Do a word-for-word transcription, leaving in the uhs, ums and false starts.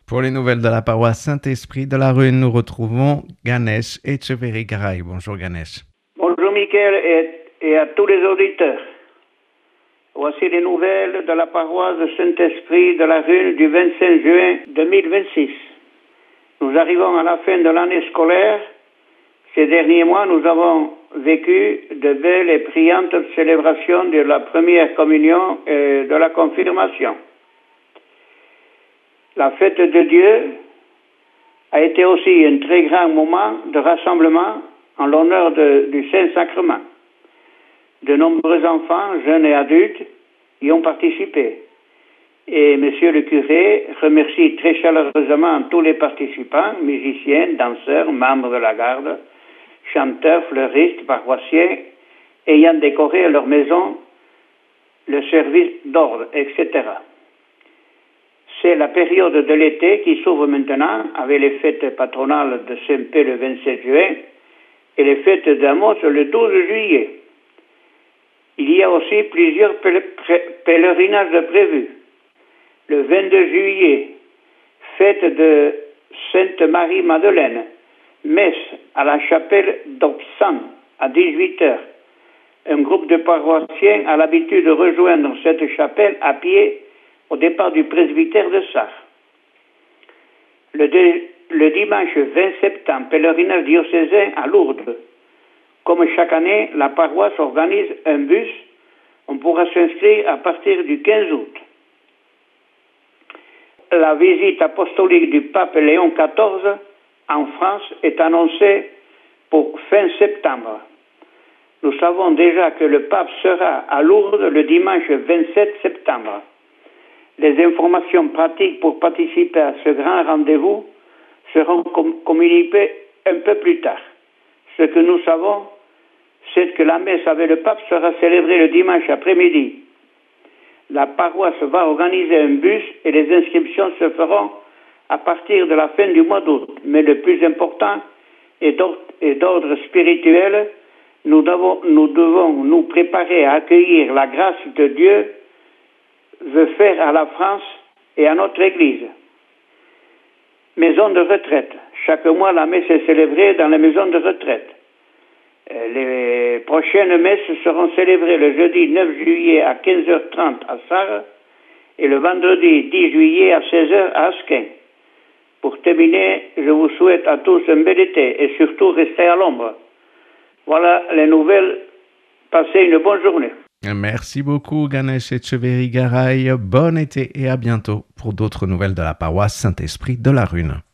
Pour les nouvelles de la paroisse Saint-Esprit de la Rune, nous retrouvons Ganesh Echeverry-Garay. Bonjour Ganesh. Bonjour Mickaël et, et à tous les auditeurs. Voici les nouvelles de la paroisse de Saint-Esprit de la Rune du vingt-cinq juin deux mille vingt-six. Nous arrivons à la fin de l'année scolaire. Ces derniers mois, nous avons vécu de belles et priantes célébrations de la première communion et de la confirmation. La fête de Dieu a été aussi un très grand moment de rassemblement en l'honneur de, du Saint-Sacrement. De nombreux enfants, jeunes et adultes, y ont participé. Et Monsieur le curé remercie très chaleureusement tous les participants, musiciens, danseurs, membres de la garde, chanteurs, fleuristes, paroissiens, ayant décoré à leur maison le service d'ordre, et cetera. C'est la période de l'été qui s'ouvre maintenant avec les fêtes patronales de Saint-Pé le vingt-sept juin et les fêtes d'Amos le douze juillet. Il y a aussi plusieurs pèlerinages prévus. Le vingt-deux juillet, fête de Sainte-Marie-Madeleine, messe à la chapelle d'Oxan à dix-huit heures. Un groupe de paroissiens a l'habitude de rejoindre cette chapelle à pied au départ du presbytère de Sarre. Le, de, le dimanche vingt septembre, pèlerinage diocésain à Lourdes. Comme chaque année, la paroisse organise un bus. On pourra s'inscrire à partir du quinze août. La visite apostolique du pape Léon quatorze en France est annoncée pour fin septembre. Nous savons déjà que le pape sera à Lourdes le dimanche vingt-sept septembre. Les informations pratiques pour participer à ce grand rendez-vous seront com- communiquées un peu plus tard. Ce que nous savons, c'est que la messe avec le pape sera célébrée le dimanche après-midi. La paroisse va organiser un bus et les inscriptions se feront à partir de la fin du mois d'août. Mais le plus important est d'ordre, est d'ordre spirituel. Nous devons, nous devons nous préparer à accueillir la grâce de Dieu veut faire à la France et à notre Église. Maison de retraite. Chaque mois, la messe est célébrée dans la maison de retraite. Les prochaines messes seront célébrées le jeudi neuf juillet à quinze heures trente à Sarre et le vendredi dix juillet à seize heures à Asquin. Pour terminer, je vous souhaite à tous un bel été et surtout restez à l'ombre. Voilà les nouvelles. Passez une bonne journée. Merci beaucoup Ganesh Echeverry-Garay. Bon été et à bientôt pour d'autres nouvelles de la paroisse Saint-Esprit de la Rune.